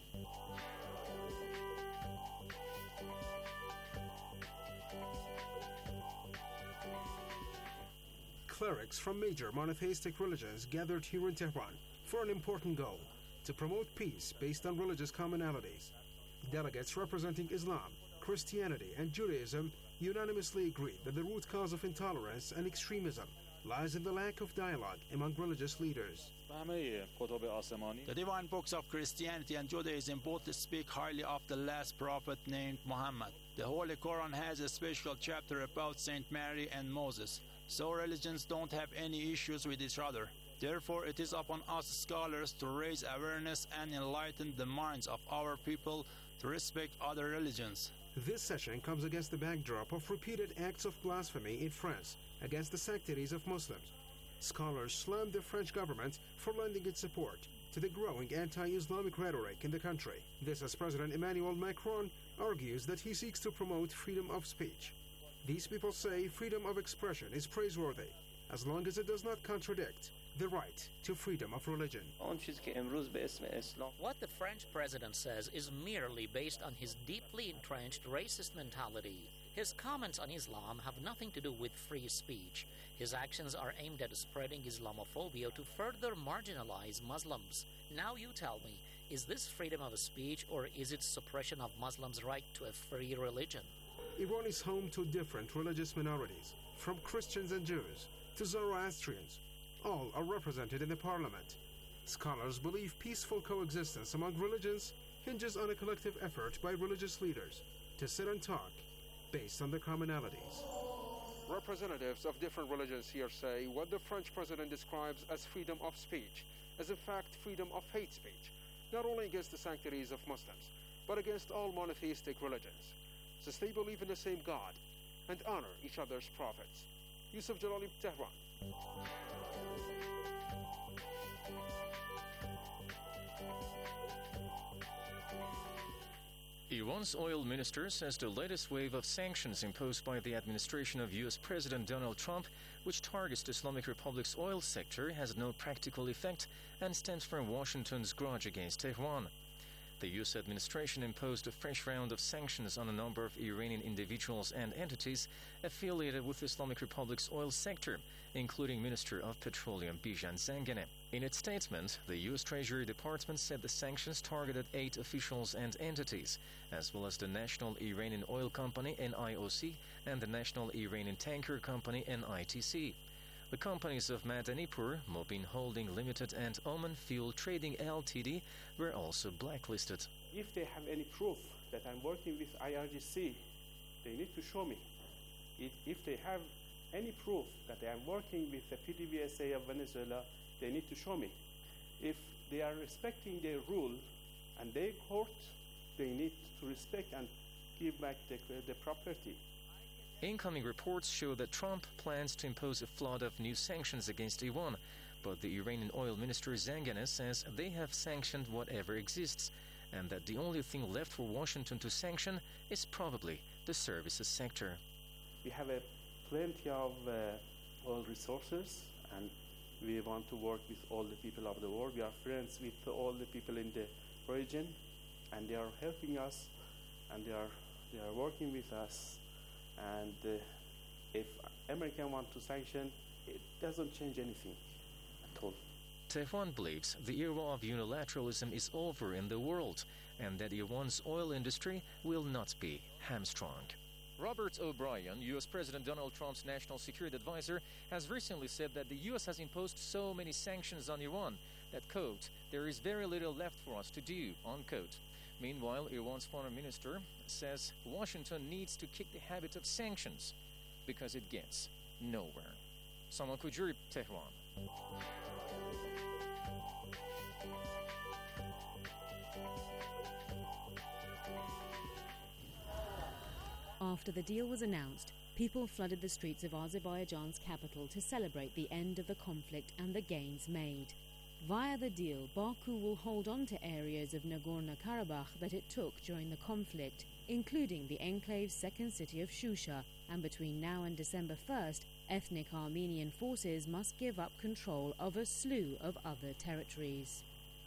Clerics from major monotheistic religions gathered here in Tehran for an important goal: to promote peace based on religious commonalities. Delegates representing Islam, Christianity, and Judaism unanimously agreed that the root cause of intolerance and extremism lies in the lack of dialogue among religious leaders. The divine books of Christianity and Judaism both speak highly of the last prophet named Muhammad. The Holy Quran has a special chapter about Saint Mary and Moses, so religions don't have any issues with each other. Therefore, it is upon us scholars to raise awareness and enlighten the minds of our people to respect other religions. This session comes against the backdrop of repeated acts of blasphemy in France against the sanctities of Muslims. Scholars slammed the French government for lending its support to the growing anti-Islamic rhetoric in the country. This as President Emmanuel Macron argues that he seeks to promote freedom of speech. These people say freedom of expression is praiseworthy as long as it does not contradict the right to freedom of religion. What the French president says is merely based on his deeply entrenched racist mentality. His comments on Islam have nothing to do with free speech. His actions are aimed at spreading Islamophobia to further marginalize Muslims. Now you tell me, is this freedom of speech or is it suppression of Muslims' right to a free religion? Iran is home to different religious minorities, from Christians and Jews to Zoroastrians. All are represented in the parliament. Scholars believe peaceful coexistence among religions hinges on a collective effort by religious leaders to sit and talk based on the commonalities. Representatives of different religions here say what the French president describes as freedom of speech is in fact freedom of hate speech, not only against the sanctities of Muslims, but against all monotheistic religions, since they believe in the same God and honor each other's prophets. Yusuf Jalali, Tehran. Iran's oil minister says the latest wave of sanctions imposed by the administration of U S President Donald Trump, which targets the Islamic Republic's oil sector, has no practical effect and stems from Washington's grudge against Tehran. The U S administration imposed a fresh round of sanctions on a number of Iranian individuals and entities affiliated with the Islamic Republic's oil sector, including Minister of Petroleum Bijan Zanganeh. In its statement, the U S Treasury Department said the sanctions targeted eight officials and entities, as well as the National Iranian Oil Company N I O C and the National Iranian Tanker Company N I T C. The companies of Madanipur, Mobin Holding Limited and Oman Fuel Trading L T D were also blacklisted. If they have any proof that I'm working with I R G C, they need to show me. If, if they have any proof that I am working with the P D V S A of Venezuela, they need to show me. If they are respecting their rule and their court, they need to respect and give back the, the property. Incoming reports show that Trump plans to impose a flood of new sanctions against Iran, but the Iranian oil minister Zanganeh says they have sanctioned whatever exists, and that the only thing left for Washington to sanction is probably the services sector. We have a plenty of uh, oil resources, and we want to work with all the people of the world. We are friends with all the people in the region, and they are helping us, and they are they are working with us. And uh, if Americans want to sanction, it doesn't change anything at all. Tehran believes the era of unilateralism is over in the world, and that Iran's oil industry will not be hamstrung. Robert O'Brien, U S President Donald Trump's national security advisor, has recently said that the U S has imposed so many sanctions on Iran that, quote, there is very little left for us to do, unquote. Meanwhile, Iran's foreign minister says Washington needs to kick the habit of sanctions because it gets nowhere. Salman Kujuri, Tehran. After the deal was announced, people flooded the streets of Azerbaijan's capital to celebrate the end of the conflict and the gains made. Via the deal, Baku will hold on to areas of Nagorno-Karabakh that it took during the conflict, including the enclave's second city of Shusha, and between now and December first, ethnic Armenian forces must give up control of a slew of other territories.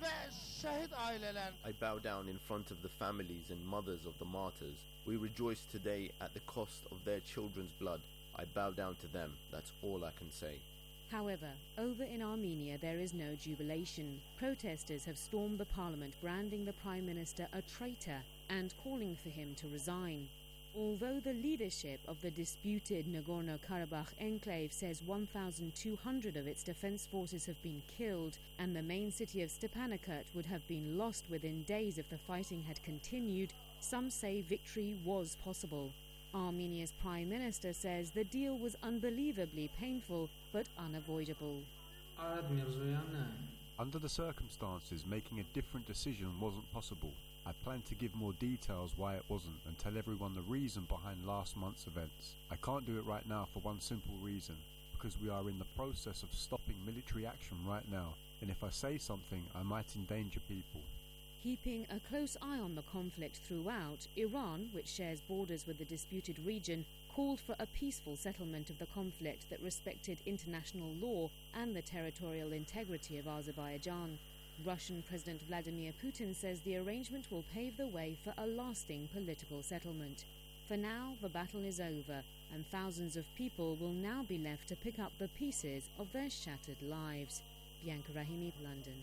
I bow down in front of the families and mothers of the martyrs. We rejoice today at the cost of their children's blood. I bow down to them, that's all I can say. However, over in Armenia there is no jubilation. Protesters have stormed the parliament, branding the Prime Minister a traitor and calling for him to resign. Although the leadership of the disputed Nagorno-Karabakh enclave says one thousand two hundred of its defense forces have been killed and the main city of Stepanakert would have been lost within days if the fighting had continued, some say victory was possible. Armenia's Prime Minister says the deal was unbelievably painful but unavoidable. Under the circumstances, making a different decision wasn't possible. I plan to give more details why it wasn't and tell everyone the reason behind last month's events. I can't do it right now for one simple reason, because we are in the process of stopping military action right now, and if I say something, I might endanger people. Keeping a close eye on the conflict throughout, Iran, which shares borders with the disputed region, called for a peaceful settlement of the conflict that respected international law and the territorial integrity of Azerbaijan. Russian President Vladimir Putin says the arrangement will pave the way for a lasting political settlement. For now, the battle is over, and thousands of people will now be left to pick up the pieces of their shattered lives. Bianca Rahimi, London.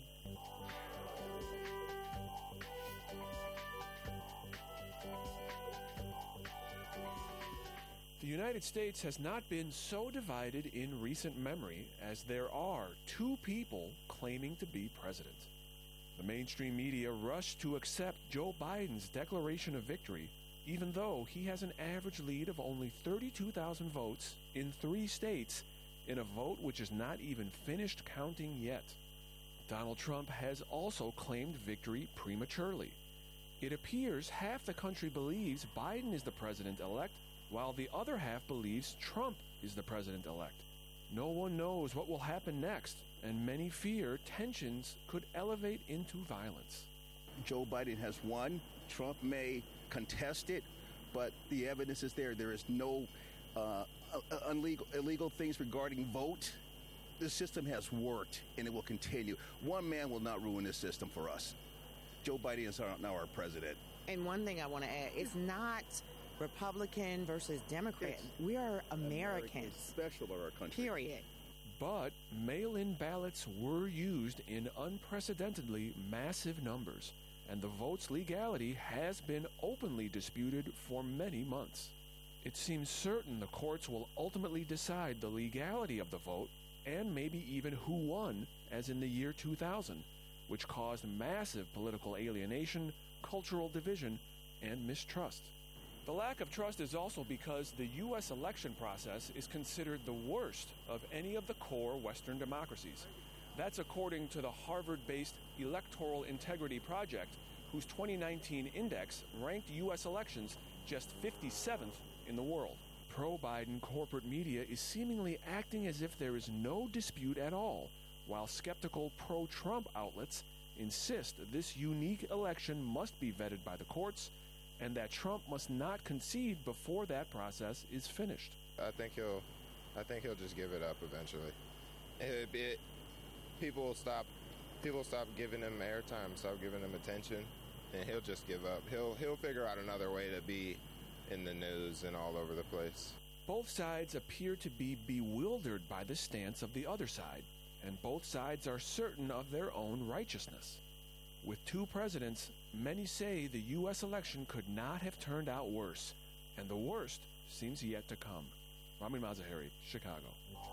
The United States has not been so divided in recent memory as there are two people claiming to be president. The mainstream media rushed to accept Joe Biden's declaration of victory, even though he has an average lead of only thirty-two thousand votes in three states in a vote which is not even finished counting yet. Donald Trump has also claimed victory prematurely. It appears half the country believes Biden is the president-elect, while the other half believes Trump is the president-elect. No one knows what will happen next, and many fear tensions could elevate into violence. Joe Biden has won. Trump may contest it, but the evidence is there. There is no uh, illegal, illegal things regarding vote. The system has worked, and it will continue. One man will not ruin this system for us. Joe Biden is our, now our president. And one thing I want to add, it's not Republican versus Democrat. It's we are Americans. Americans special of our country. Period. But mail-in ballots were used in unprecedentedly massive numbers, and the vote's legality has been openly disputed for many months. It seems certain the courts will ultimately decide the legality of the vote and maybe even who won, as in the year two thousand, which caused massive political alienation, cultural division, and mistrust. The lack of trust is also because the U S election process is considered the worst of any of the core Western democracies. That's according to the Harvard-based Electoral Integrity Project, whose twenty nineteen index ranked U S elections just fifty-seventh in the world. Pro-Biden corporate media is seemingly acting as if there is no dispute at all, while skeptical pro-Trump outlets insist this unique election must be vetted by the courts and that Trump must not concede before that process is finished. I think he'll, I think he'll just give it up eventually. It, it, people will stop, people will stop giving him airtime, stop giving him attention, and he'll just give up. He'll, he'll figure out another way to be in the news and all over the place. Both sides appear to be bewildered by the stance of the other side, and both sides are certain of their own righteousness. With two presidents, many say the U S election could not have turned out worse, and the worst seems yet to come. Ramin Mazaheri, Chicago.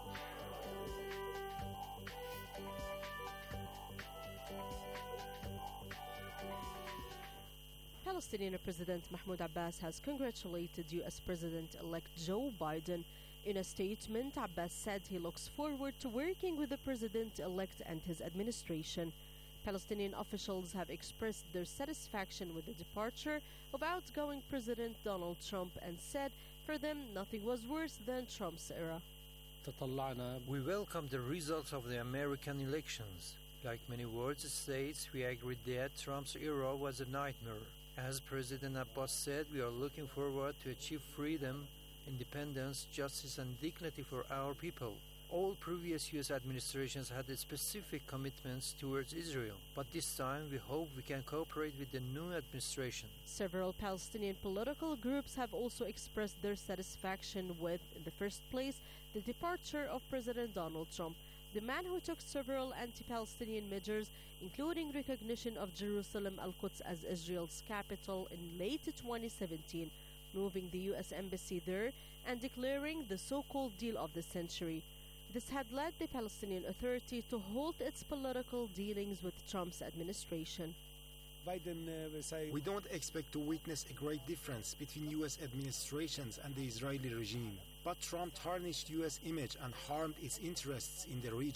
Palestinian President Mahmoud Abbas has congratulated U S President-elect Joe Biden. In a statement, Abbas said he looks forward to working with the president-elect and his administration. Palestinian officials have expressed their satisfaction with the departure of outgoing President Donald Trump and said for them nothing was worse than Trump's era. We welcome the results of the American elections. Like many world states, we agreed that Trump's era was a nightmare. As President Abbas said, we are looking forward to achieve freedom, independence, justice, and dignity for our people. All previous U S administrations had specific commitments towards Israel, but this time we hope we can cooperate with the new administration. Several Palestinian political groups have also expressed their satisfaction with, in the first place, the departure of President Donald Trump, the man who took several anti-Palestinian measures, including recognition of Jerusalem Al-Quds as Israel's capital in late twenty seventeen, moving the U S embassy there, and declaring the so-called deal of the century. This had led the Palestinian Authority to halt its political dealings with Trump's administration. Biden uh, will say, we don't expect to witness a great difference between U S administrations and the Israeli regime, but Trump tarnished U S image and harmed its interests in the region.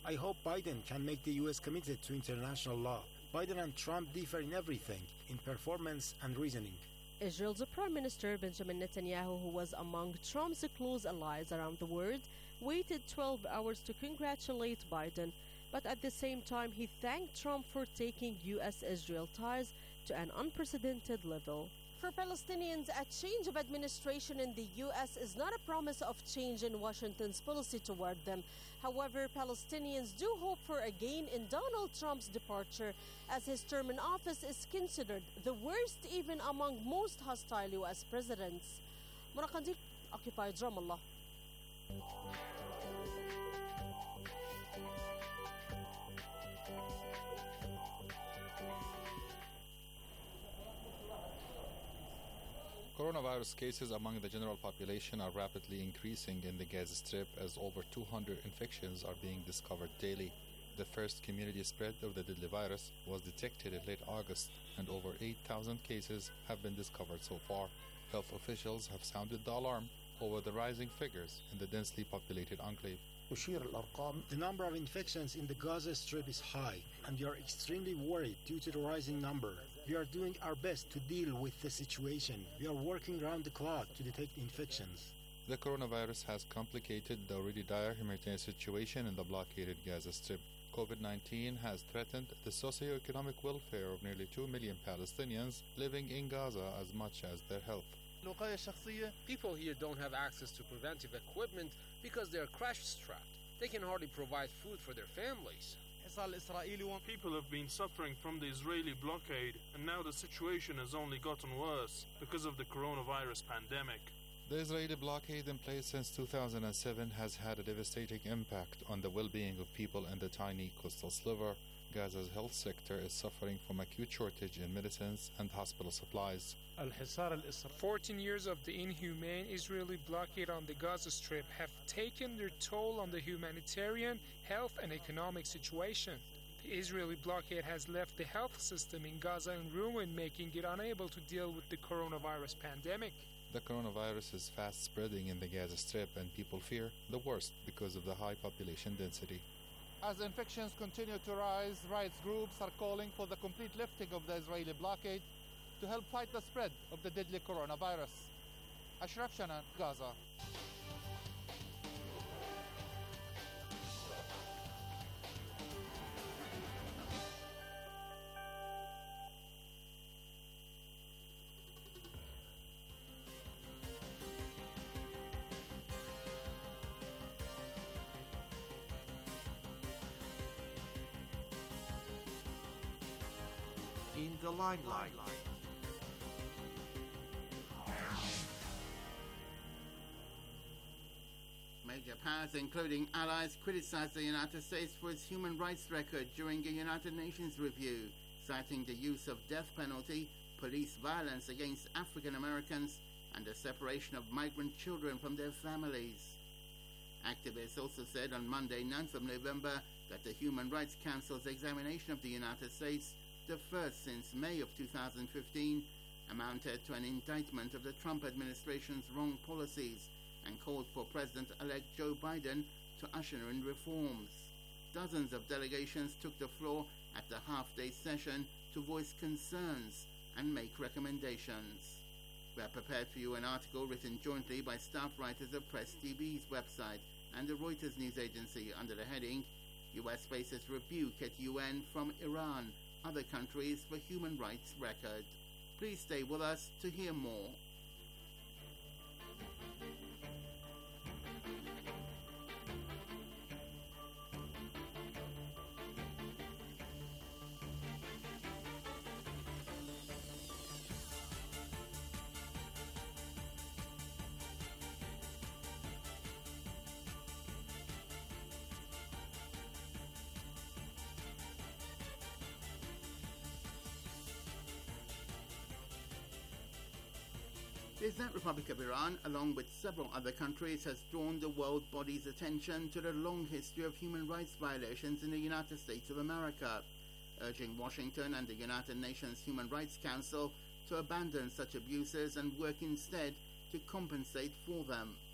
I hope Biden can make the U S committed to international law. Biden and Trump differ in everything, in performance and reasoning. Israel's Prime Minister Benjamin Netanyahu, who was among Trump's close allies around the world, waited twelve hours to congratulate Biden, but at the same time he thanked Trump for taking U S Israel ties to an unprecedented level. For Palestinians, a change of administration in the U S is not a promise of change in Washington's policy toward them. However, Palestinians do hope for a gain in Donald Trump's departure, as his term in office is considered the worst even among most hostile U S presidents. Murakandi, Occupied Ramallah. Coronavirus cases among the general population are rapidly increasing in the Gaza Strip as over two hundred infections are being discovered daily. The first community spread of the deadly virus was detected in late August, and over eight thousand cases have been discovered so far. Health officials have sounded the alarm over the rising figures in the densely populated enclave. The number of infections in the Gaza Strip is high, and we are extremely worried due to the rising number. We are doing our best to deal with the situation. We are working round the clock to detect infections. The coronavirus has complicated the already dire humanitarian situation in the blockaded Gaza Strip. COVID nineteen has threatened the socio-economic welfare of nearly two million Palestinians living in Gaza as much as their health. People here don't have access to preventive equipment because they are crash-strapped. They can hardly provide food for their families. People have been suffering from the Israeli blockade, and now the situation has only gotten worse because of the coronavirus pandemic. The Israeli blockade in place since two thousand seven has had a devastating impact on the well-being of people in the tiny coastal sliver. Gaza's health sector is suffering from acute shortage in medicines and hospital supplies. fourteen years of the inhumane Israeli blockade on the Gaza Strip have taken their toll on the humanitarian, health and economic situation. The Israeli blockade has left the health system in Gaza in ruin, making it unable to deal with the coronavirus pandemic. The coronavirus is fast spreading in the Gaza Strip, and people fear the worst because of the high population density. As infections continue to rise, rights groups are calling for the complete lifting of the Israeli blockade to help fight the spread of the deadly coronavirus. Ashraf Shana, Gaza. In the limelight. Major powers, including allies, criticized the United States for its human rights record during a United Nations review, citing the use of death penalty, police violence against African Americans, and the separation of migrant children from their families. Activists also said on Monday, ninth of November, that the Human Rights Council's examination of the United States, the first since May of two thousand fifteen, amounted to an indictment of the Trump administration's wrong policies and called for President-elect Joe Biden to usher in reforms. Dozens of delegations took the floor at the half-day session to voice concerns and make recommendations. We have prepared for you an article written jointly by staff writers of Press T V's website and the Reuters news agency under the heading U S faces rebuke at U N from Iran, other countries for human rights record. Please stay with us to hear more. The Islamic Republic of Iran, along with several other countries, has drawn the world body's attention to the long history of human rights violations in the United States of America, urging Washington and the United Nations Human Rights Council to abandon such abuses and work instead to compensate for them.